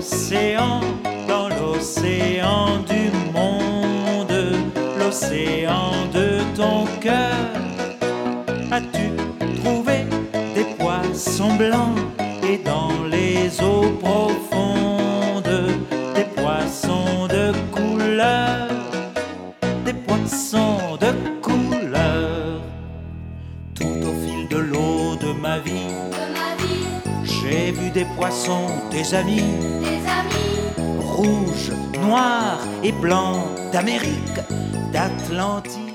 l'océan, dans l'océan du monde, l'océan de ton cœur. As-tu trouvé des poissons blancs et dans les eaux profondes des poissons de couleur, des poissons de couleur? Tout au fil de l'eau de ma vie, j'ai vu des poissons, des amis, rouges, noirs et blancs, d'Amérique, d'Atlantique.